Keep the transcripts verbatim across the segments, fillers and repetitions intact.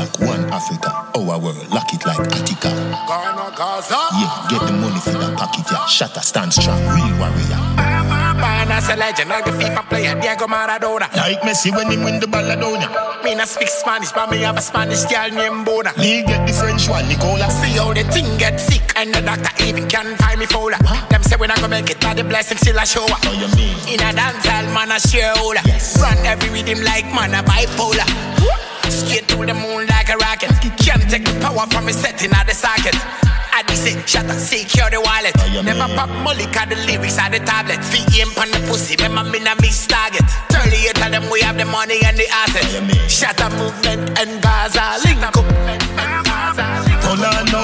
like one Africa. Our world, lock it like Attica. Ghana, Gaza. Yeah, get the money for the pocket, yeah. Shatter, stand strong, real warrior. Man, as a legend, like the FIFA player, Diego Maradona. Like Messi when he win the Balladona. Me not speak Spanish, but me have a Spanish girl named Bona. Me get the French one, Nicola. See how the thing get sick, and the doctor even can't find me folder. Them say when I go make it, all the blessings still a show up. What you mean? In a dancehall, man a shareholder. Yes. Run every rhythm like man a bipolar. Skate to the moon like a rocket. Can't take the power from me setting at the socket. I be say, shut up, secure the wallet. Oh, Never man. pop molly, cause the lyrics are the tablet. Feet in on the pussy, remember me not miss target. thirty-eight of them, we have the money and the assets. Oh, man. Shut up, movement and Gaza. Link up. Hold on, no.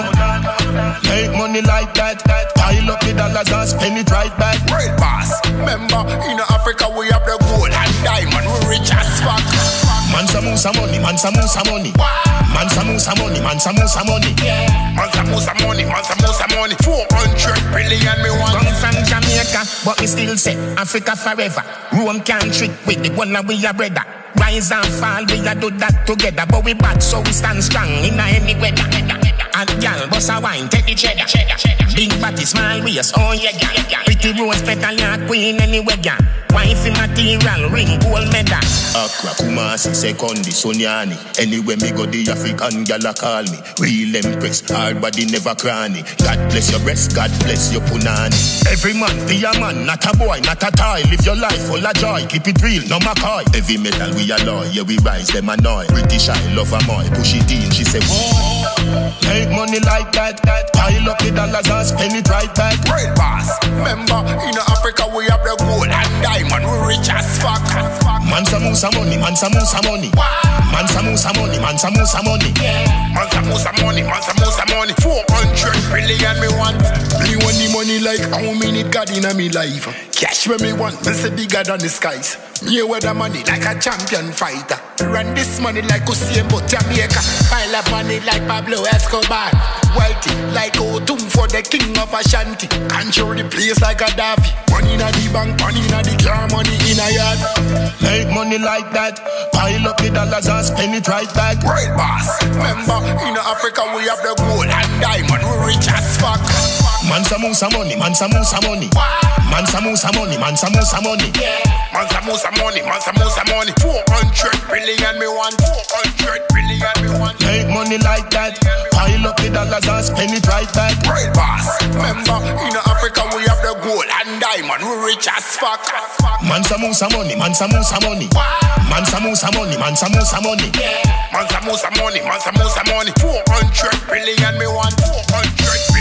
Make money like that. Pile up the dollars and spend it right back. Real boss. Remember, in Africa, we have the gold and diamond. We rich as fuck. Man some more some money, man some more some money. Man some more some money, man some more some money. Man some more some money, man some more some money. Four hundred billion me want. Come from Jamaica, but me still say Africa forever. Rome can't trick with the one that we are brother. Rise and fall, we a do that together. But we bad, so we stand strong in any weather. And gal, boss a wine, take the cheddar. Big body, small waist, oh yeah, yeah. Pretty rose petal, yeah, queen anywhere, yeah. Wifey material, ring, gold medal. Accra, Kumasi, Sekondi, Sonyani. Anywhere me go, the African gal a call me. Real empress, hard body never cranny. God bless your breast, God bless your punani. Every man be a man, not a boy, not a toy. Live your life full of joy, keep it real, no McCoy. Heavy metal, we alloy, yeah we rise, them annoy. British I love a moy, push it in, she say, whoa. Make money like that, pile up the dollars and spend it right back. Real boss. Remember, in Africa we have the gold and diamond. We rich as fuck. Man some more some money, man some more some money. Man some more some money, man some more some money. Man some more some money, man some more some money. Four hundred billion me want. Me want the money like how many God in a me life. Cash when me want, me say bigger than the skies. Me with the money like a champion fighter. Run this money like Usain Bolt Jamaica. Pile up money like Pablo Escobar. Wealthy like Otum for the king of Ashanti. Control the place like a Davi. Money in a the bank, money in a the car, money in a yard. Make money like that, pile up the dollars and spend it right back. Real boss. Remember, in Africa we have the gold and diamond. We rich as fuck. Man some more some money, man some more some money. Man some more some money, man some more some money. Man some more some money, man some more some money. Four hundred billion me want. Four hundred billion me want. Make money like that, pile up the dollars and spend it right back. Real boss. Remember, in Africa we have the gold and diamond. We rich as fuck. Man some more some money, man some more some money. Man some more some money, man some more some money. Man some more some money, man some more some money. Four hundred billion me want. Four hundred.